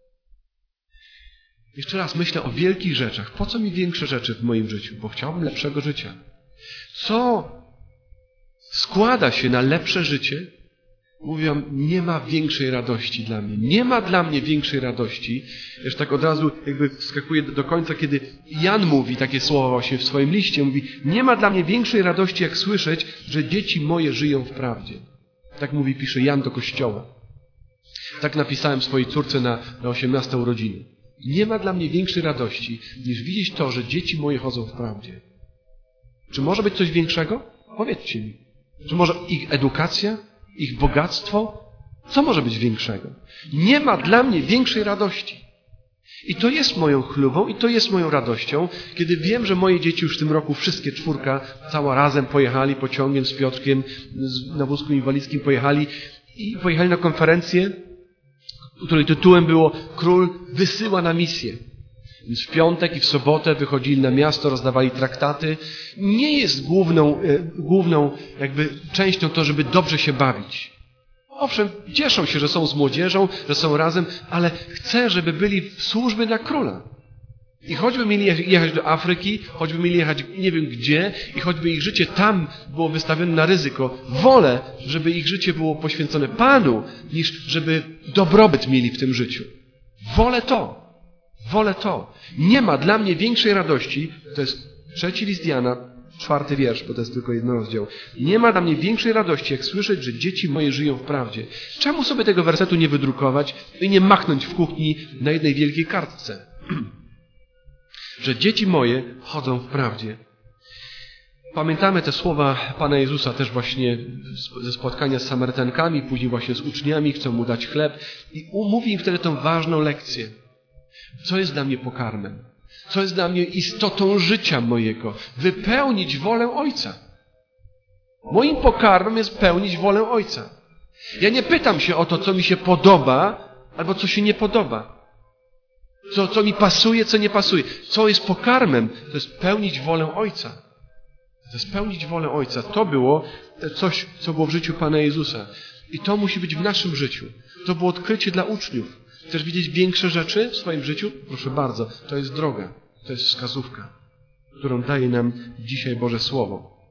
Speaker 1: Jeszcze raz myślę o wielkich rzeczach. Po co mi większe rzeczy w moim życiu? Bo chciałbym lepszego życia. Co składa się na lepsze życie? Mówią, nie ma większej radości dla mnie. Nie ma dla mnie większej radości. Jeszcze tak od razu jakby wskakuje do końca, kiedy Jan mówi takie słowa właśnie w swoim liście. Mówi, nie ma dla mnie większej radości, jak słyszeć, że dzieci moje żyją w prawdzie. Tak mówi, pisze Jan do Kościoła. Tak napisałem swojej córce na 18 urodziny. Nie ma dla mnie większej radości, niż widzieć to, że dzieci moje chodzą w prawdzie. Czy może być coś większego? Powiedzcie mi. Czy może ich edukacja? Ich bogactwo? Co może być większego? Nie ma dla mnie większej radości. I to jest moją chlubą i to jest moją radością, kiedy wiem, że moje dzieci już w tym roku, wszystkie 4, cała razem pojechali pociągiem z Piotrkiem, na wózku inwalidzkim pojechali na konferencję, której tytułem było Król wysyła na misję. Więc w piątek i w sobotę wychodzili na miasto, rozdawali traktaty. Nie jest główną jakby częścią to, żeby dobrze się bawić. Owszem, cieszą się, że są z młodzieżą, że są razem, ale chcę, żeby byli w służbie dla Króla. I choćby mieli jechać do Afryki, choćby mieli jechać nie wiem gdzie i choćby ich życie tam było wystawione na ryzyko, wolę, żeby ich życie było poświęcone Panu, niż żeby dobrobyt mieli w tym życiu. Wolę to. Nie ma dla mnie większej radości, to jest 3 list Jana, 4 wiersz, bo to jest tylko 1 rozdział. Nie ma dla mnie większej radości, jak słyszeć, że dzieci moje żyją w prawdzie. Czemu sobie tego wersetu nie wydrukować i nie machnąć w kuchni na jednej wielkiej kartce? Że dzieci moje chodzą w prawdzie. Pamiętamy te słowa Pana Jezusa też właśnie ze spotkania z Samarytankami, później właśnie z uczniami, chcą mu dać chleb i mówi im wtedy tą ważną lekcję. Co jest dla mnie pokarmem? Co jest dla mnie istotą życia mojego? Wypełnić wolę Ojca. Moim pokarmem jest pełnić wolę Ojca. Ja nie pytam się o to, co mi się podoba, albo co się nie podoba. Co mi pasuje, co nie pasuje. Co jest pokarmem? To jest pełnić wolę Ojca. To jest pełnić wolę Ojca. To było coś, co było w życiu Pana Jezusa. I to musi być w naszym życiu. To było odkrycie dla uczniów. Chcesz widzieć większe rzeczy w swoim życiu? Proszę bardzo. To jest droga. To jest wskazówka, którą daje nam dzisiaj Boże Słowo.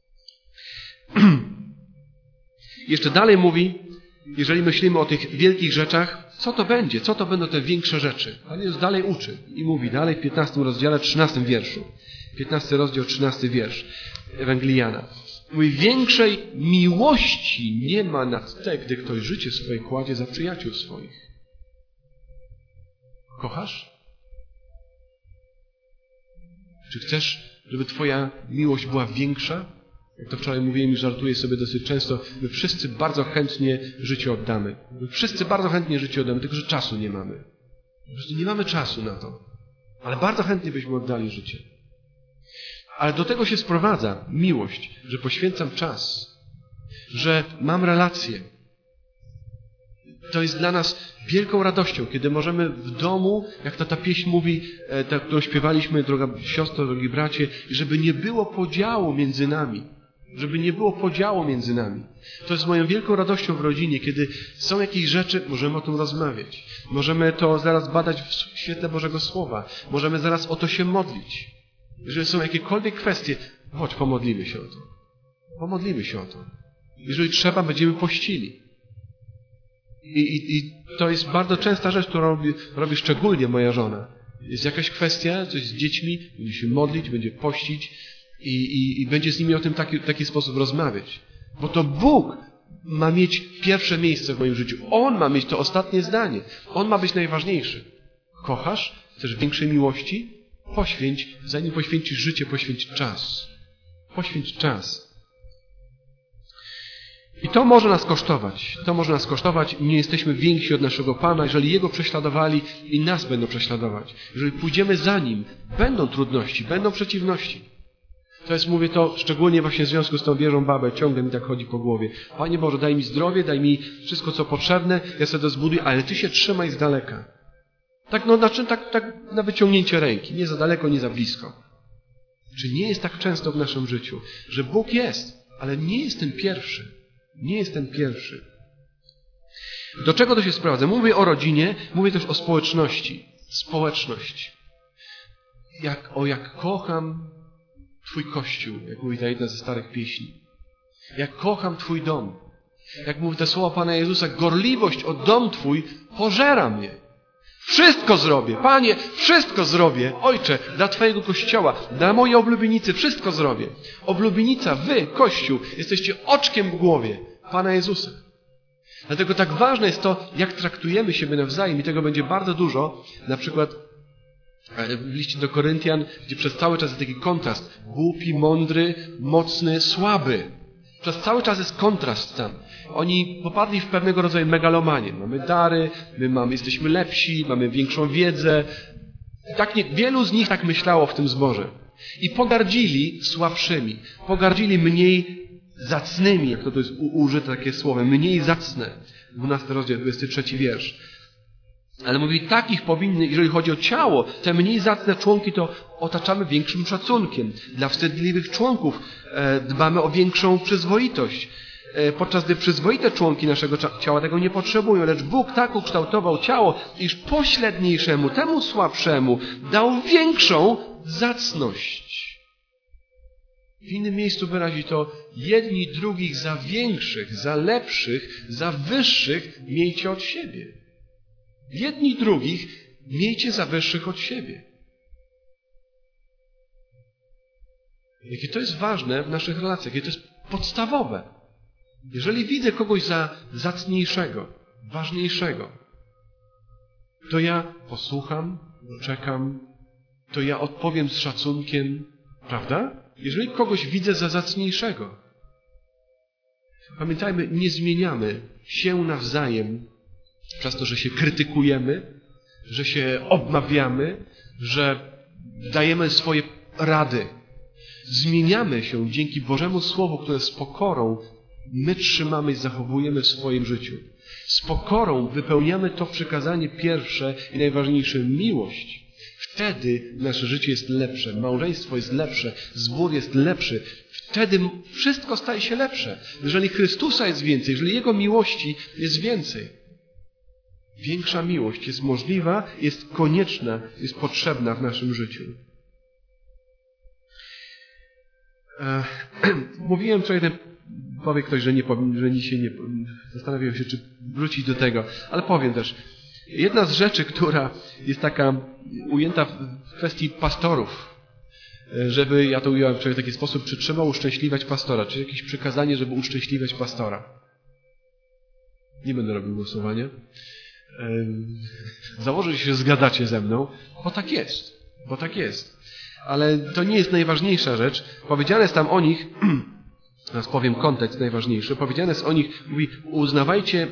Speaker 1: Jeszcze dalej mówi, jeżeli myślimy o tych wielkich rzeczach, co to będzie? Co to będą te większe rzeczy? Pan Jezus dalej uczy i mówi dalej w 15 rozdziale, 13 wierszu. 15 rozdział, 13 wiersz Ewangelii Jana. Mówi, większej miłości nie ma nad te, gdy ktoś życie swoje kładzie za przyjaciół swoich. Kochasz? Czy chcesz, żeby Twoja miłość była większa? Jak to wczoraj mówiłem i żartuję sobie dosyć często, my wszyscy bardzo chętnie życie oddamy. My wszyscy bardzo chętnie życie oddamy, tylko że czasu nie mamy. Po prostu nie mamy czasu na to. Ale bardzo chętnie byśmy oddali życie. Ale do tego się sprowadza miłość, że poświęcam czas, że mam relacje. To jest dla nas wielką radością, kiedy możemy w domu, jak ta pieśń mówi, którą śpiewaliśmy, droga siostro, drogi bracie, żeby nie było podziału między nami. Żeby nie było podziału między nami. To jest moją wielką radością w rodzinie, kiedy są jakieś rzeczy, możemy o tym rozmawiać. Możemy to zaraz badać w świetle Bożego Słowa. Możemy zaraz o to się modlić. Jeżeli są jakiekolwiek kwestie, chodź, pomodlimy się o to. Pomodlimy się o to. Jeżeli trzeba, będziemy pościli. I to jest bardzo częsta rzecz, którą robi szczególnie moja żona. Jest jakaś kwestia, coś z dziećmi, będzie się modlić, będzie pościć i będzie z nimi o tym w taki sposób rozmawiać. Bo to Bóg ma mieć pierwsze miejsce w moim życiu. On ma mieć to ostatnie zdanie. On ma być najważniejszy. Kochasz? Chcesz większej miłości? Poświęć, zanim poświęcisz życie, poświęć czas. Poświęć czas. I to może nas kosztować. To może nas kosztować. Nie jesteśmy więksi od naszego Pana. Jeżeli Jego prześladowali, i nas będą prześladować. Jeżeli pójdziemy za Nim, będą trudności, będą przeciwności. To jest, mówię to szczególnie właśnie w związku z tą wieżą babę. Ciągle mi tak chodzi po głowie. Panie Boże, daj mi zdrowie, daj mi wszystko, co potrzebne. Ja sobie to zbuduję, ale Ty się trzymaj z daleka. Tak na wyciągnięcie ręki. Nie za daleko, nie za blisko. Czy nie jest tak często w naszym życiu, że Bóg jest, ale nie jest ten pierwszy. Nie jest ten pierwszy. Do czego to się sprowadza? Mówię o rodzinie, mówię też o społeczności. Społeczność. Jak kocham Twój Kościół, jak mówi ta jedna ze starych pieśni. Jak kocham Twój dom. Jak mówi te słowa Pana Jezusa, gorliwość o dom Twój pożera mnie. Wszystko zrobię, Panie, wszystko zrobię, Ojcze, dla Twojego Kościoła, dla mojej oblubienicy, wszystko zrobię. Oblubienica, Wy, Kościół, jesteście oczkiem w głowie Pana Jezusa. Dlatego tak ważne jest to, jak traktujemy siebie nawzajem i tego będzie bardzo dużo. Na przykład w liście do Koryntian, gdzie przez cały czas jest taki kontrast. Głupi, mądry, mocny, słaby. Przez cały czas jest kontrast tam. Oni popadli w pewnego rodzaju megalomanię. Mamy dary, jesteśmy lepsi, mamy większą wiedzę. Wielu z nich tak myślało w tym zborze. I pogardzili słabszymi. Pogardzili mniej zacnymi, jak to jest użyte takie słowo, mniej zacne. 12 rozdział, 23 wiersz. Ale mówi, takich powinny, jeżeli chodzi o ciało, te mniej zacne członki to otaczamy większym szacunkiem. Dla wstydliwych członków dbamy o większą przyzwoitość. Podczas gdy przyzwoite członki naszego ciała tego nie potrzebują, lecz Bóg tak ukształtował ciało, iż pośredniejszemu, temu słabszemu dał większą zacność. W innym miejscu wyrazi to, jedni drugich za większych, za lepszych, za wyższych miejcie od siebie. Jedni drugich miejcie za wyższych od siebie. Jakie to jest ważne w naszych relacjach, jakie to jest podstawowe. Jeżeli widzę kogoś za zacniejszego, ważniejszego, to ja posłucham, czekam, to ja odpowiem z szacunkiem, prawda? Jeżeli kogoś widzę za zacniejszego. Pamiętajmy, nie zmieniamy się nawzajem przez to, że się krytykujemy, że się obmawiamy, że dajemy swoje rady. Zmieniamy się dzięki Bożemu Słowu, które z pokorą my trzymamy i zachowujemy w swoim życiu. Z pokorą wypełniamy to przykazanie pierwsze i najważniejsze, miłość. Wtedy nasze życie jest lepsze, małżeństwo jest lepsze, zbór jest lepszy. Wtedy wszystko staje się lepsze. Jeżeli Chrystusa jest więcej, jeżeli Jego miłości jest więcej. Większa miłość jest możliwa, jest konieczna, jest potrzebna w naszym życiu. Mówiłem wczoraj, powie ktoś, że dzisiaj nie zastanawiam się, czy wrócić do tego, ale powiem też. Jedna z rzeczy, która jest taka ujęta w kwestii pastorów, żeby, ja to ująłem wczoraj w taki sposób, czy trzeba uszczęśliwiać pastora, czy jakieś przykazanie, żeby uszczęśliwiać pastora. Nie będę robił głosowania. Założę, że się zgadzacie ze mną, bo tak jest. Ale to nie jest najważniejsza rzecz. Powiedziane jest tam o nich, teraz powiem kontekst najważniejszy, powiedziane jest o nich, mówi, uznawajcie,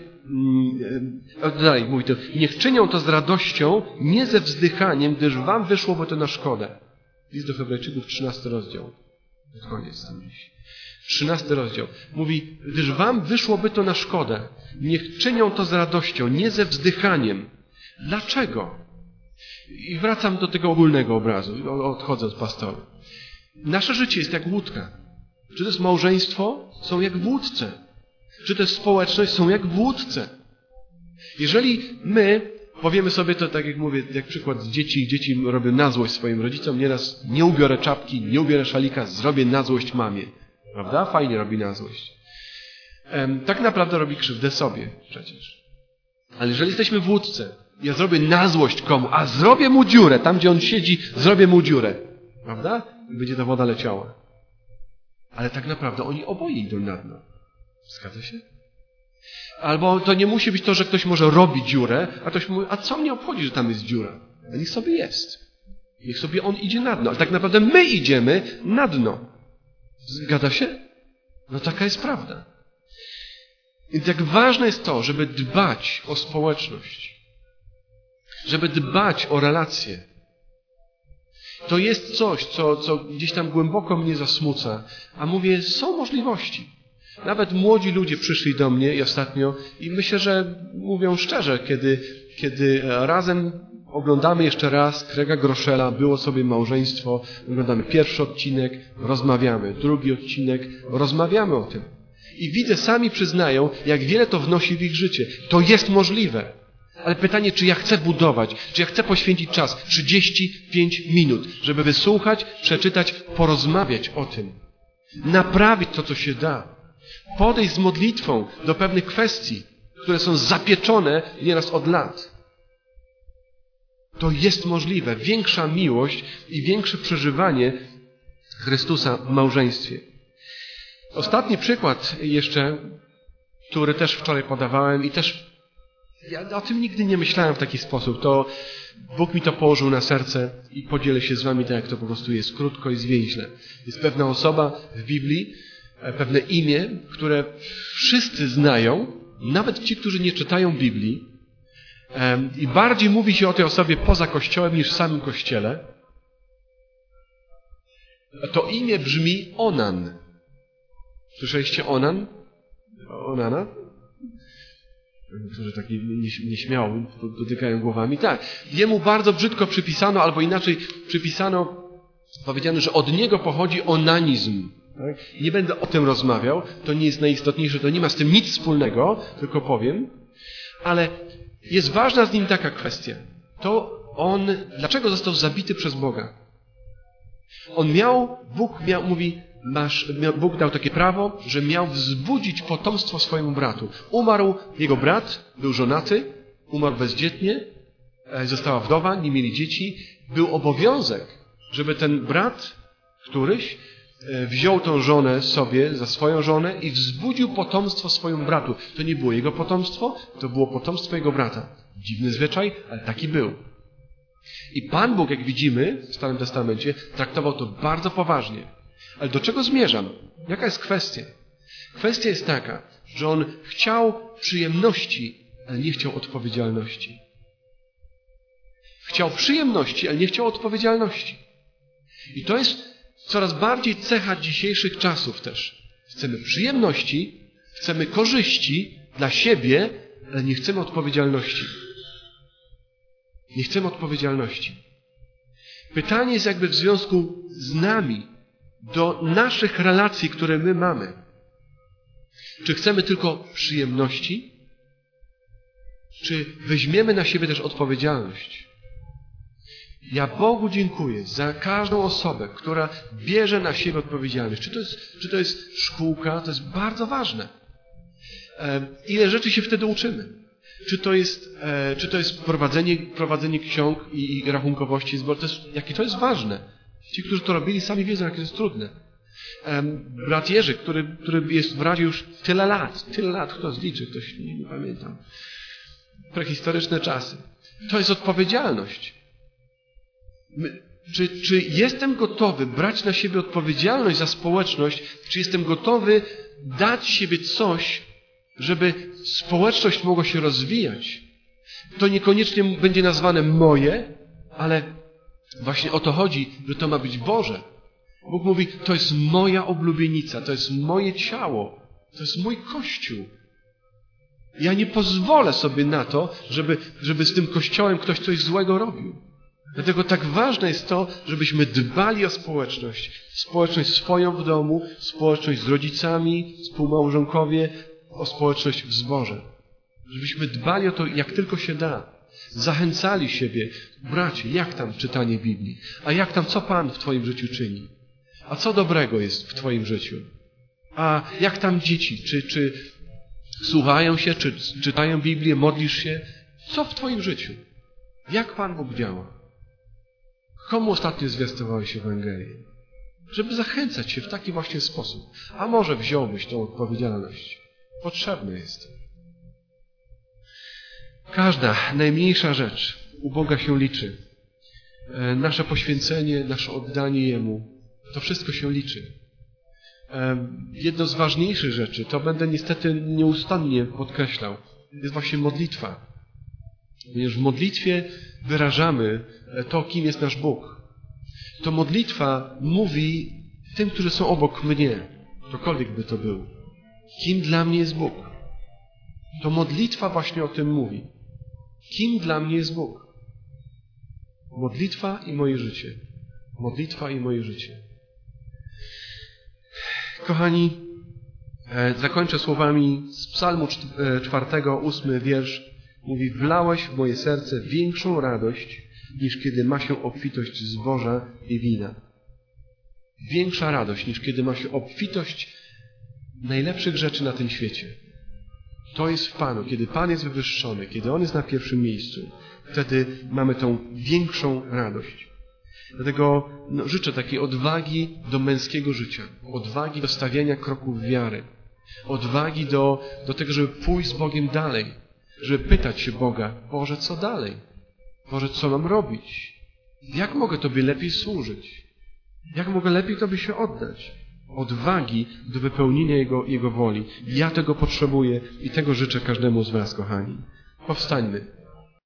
Speaker 1: dalej mówi to, niech czynią to z radością, nie ze wzdychaniem, gdyż wam wyszłoby to na szkodę. List do Hebrajczyków, 13 rozdział. Koniec tam dziś. 13 rozdział. Mówi, gdyż wam wyszłoby to na szkodę. Niech czynią to z radością, nie ze wzdychaniem. Dlaczego? I wracam do tego ogólnego obrazu. Odchodzę od pastora. Nasze życie jest jak łódka. Czy to jest małżeństwo? Są jak w łódce. Czy to jest społeczność? Są jak w łódce. Jeżeli my powiemy sobie to, tak jak mówię, jak przykład z dzieci robią na złość swoim rodzicom, nieraz nie ubiorę czapki, nie ubiorę szalika, zrobię na złość mamie. Prawda? Fajnie robi na złość. Tak naprawdę robi krzywdę sobie przecież. Ale jeżeli jesteśmy w łódce, ja zrobię na złość komu, a zrobię mu dziurę, tam gdzie on siedzi, zrobię mu dziurę. Prawda? I będzie ta woda leciała. Ale tak naprawdę oni oboje idą na dno. Zgadza się? Albo to nie musi być to, że ktoś może robić dziurę, a ktoś mówi, a co mnie obchodzi, że tam jest dziura? A niech sobie jest. Niech sobie on idzie na dno. Ale tak naprawdę my idziemy na dno. Zgadza się? No taka jest prawda. Więc jak ważne jest to, żeby dbać o społeczność, żeby dbać o relacje. To jest coś, co gdzieś tam głęboko mnie zasmuca. A mówię, są możliwości. Nawet młodzi ludzie przyszli do mnie i ostatnio i myślę, że mówią szczerze, kiedy razem oglądamy jeszcze raz Craiga Groeschela, było sobie małżeństwo, oglądamy pierwszy odcinek, rozmawiamy, drugi odcinek, rozmawiamy o tym. I widzę, sami przyznają, jak wiele to wnosi w ich życie. To jest możliwe. Ale pytanie, czy ja chcę budować, czy ja chcę poświęcić czas 35 minut, żeby wysłuchać, przeczytać, porozmawiać o tym. Naprawić to, co się da. Podejść z modlitwą do pewnych kwestii, które są zapieczone nieraz od lat. To jest możliwe. Większa miłość i większe przeżywanie Chrystusa w małżeństwie. Ostatni przykład jeszcze, który też wczoraj podawałem i też ja o tym nigdy nie myślałem w taki sposób. To Bóg mi to położył na serce i podzielę się z wami tak, jak to po prostu jest, krótko i zwięźle. Jest pewna osoba w Biblii, pewne imię, które wszyscy znają, nawet ci, którzy nie czytają Biblii, i bardziej mówi się o tej osobie poza Kościołem niż w samym Kościele. To imię brzmi Onan. Słyszeliście Onan? Onana? Którzy taki nieśmiało dotykają głowami. Tak. Jemu bardzo brzydko przypisano, albo inaczej przypisano, powiedziano, że od niego pochodzi onanizm. Tak? Nie będę o tym rozmawiał, to nie jest najistotniejsze, to nie ma z tym nic wspólnego, tylko powiem. Ale jest ważna z nim taka kwestia. Dlaczego został zabity przez Boga? Bóg dał takie prawo, że miał wzbudzić potomstwo swojemu bratu. Umarł jego brat, był żonaty, umarł bezdzietnie, została wdowa, nie mieli dzieci. Był obowiązek, żeby ten brat któryś wziął tą żonę sobie za swoją żonę i wzbudził potomstwo swojemu bratu. To nie było jego potomstwo, to było potomstwo jego brata. Dziwny zwyczaj, ale taki był. I Pan Bóg, jak widzimy w Starym Testamencie, traktował to bardzo poważnie. Ale do czego zmierzam? Jaka jest kwestia? Kwestia jest taka, że On chciał przyjemności, ale nie chciał odpowiedzialności. Chciał przyjemności, ale nie chciał odpowiedzialności. I to jest coraz bardziej cecha dzisiejszych czasów też. Chcemy przyjemności, chcemy korzyści dla siebie, ale nie chcemy odpowiedzialności. Nie chcemy odpowiedzialności. Pytanie jest jakby w związku z nami, do naszych relacji, które my mamy. Czy chcemy tylko przyjemności? Czy weźmiemy na siebie też odpowiedzialność? Ja Bogu dziękuję za każdą osobę, która bierze na siebie odpowiedzialność. Czy to jest szkółka? To jest bardzo ważne. Ile rzeczy się wtedy uczymy? Czy to jest prowadzenie ksiąg i rachunkowości zboru? Jakie to jest ważne. Ci, którzy to robili, sami wiedzą, jakie to jest trudne. Brat Jerzy, który jest w Radzie już tyle lat, kto zliczy, ktoś nie pamiętam. Prehistoryczne czasy. To jest odpowiedzialność. Czy jestem gotowy brać na siebie odpowiedzialność za społeczność? Czy jestem gotowy dać siebie coś, żeby społeczność mogła się rozwijać? To niekoniecznie będzie nazwane moje, ale właśnie o to chodzi, że to ma być Boże. Bóg mówi, to jest moja oblubienica, to jest moje ciało, to jest mój Kościół. Ja nie pozwolę sobie na to, żeby z tym Kościołem ktoś coś złego robił. Dlatego tak ważne jest to, żebyśmy dbali o społeczność. Społeczność swoją w domu, społeczność z rodzicami, współmałżonkowie, o społeczność w zborze. Żebyśmy dbali o to, jak tylko się da. Zachęcali siebie. Bracie, jak tam czytanie Biblii? A jak tam, co Pan w Twoim życiu czyni? A co dobrego jest w Twoim życiu? A jak tam dzieci? Czy słuchają się? Czy czytają Biblię? Modlisz się? Co w Twoim życiu? Jak Pan Bóg działa? Komu ostatnio zwiastowałeś Ewangelię? Żeby zachęcać się w taki właśnie sposób. A może wziąłbyś tą odpowiedzialność? Potrzebne jest. Każda najmniejsza rzecz u Boga się liczy. Nasze poświęcenie, nasze oddanie Jemu, to wszystko się liczy. Jedno z ważniejszych rzeczy, to będę niestety nieustannie podkreślał, jest właśnie modlitwa. Ponieważ w modlitwie wyrażamy to, kim jest nasz Bóg. To modlitwa mówi tym, którzy są obok mnie, ktokolwiek by to był, kim dla mnie jest Bóg. To modlitwa właśnie o tym mówi. Kim dla mnie jest Bóg? Modlitwa i moje życie. Modlitwa i moje życie. Kochani, zakończę słowami z Psalmu 4, 8 wiersz. Mówi, wlałeś w moje serce większą radość, niż kiedy ma się obfitość zboża i wina. Większa radość, niż kiedy ma się obfitość najlepszych rzeczy na tym świecie. To jest w Panu. Kiedy Pan jest wywyższony, kiedy On jest na pierwszym miejscu, wtedy mamy tą większą radość. Dlatego życzę takiej odwagi do męskiego życia, odwagi do stawiania kroków wiary, odwagi do tego, żeby pójść z Bogiem dalej, żeby pytać się Boga, Boże, co dalej? Boże, co mam robić? Jak mogę Tobie lepiej służyć? Jak mogę lepiej Tobie się oddać? odwagi do wypełnienia Jego woli. Ja tego potrzebuję i tego życzę każdemu z was, kochani. Powstańmy.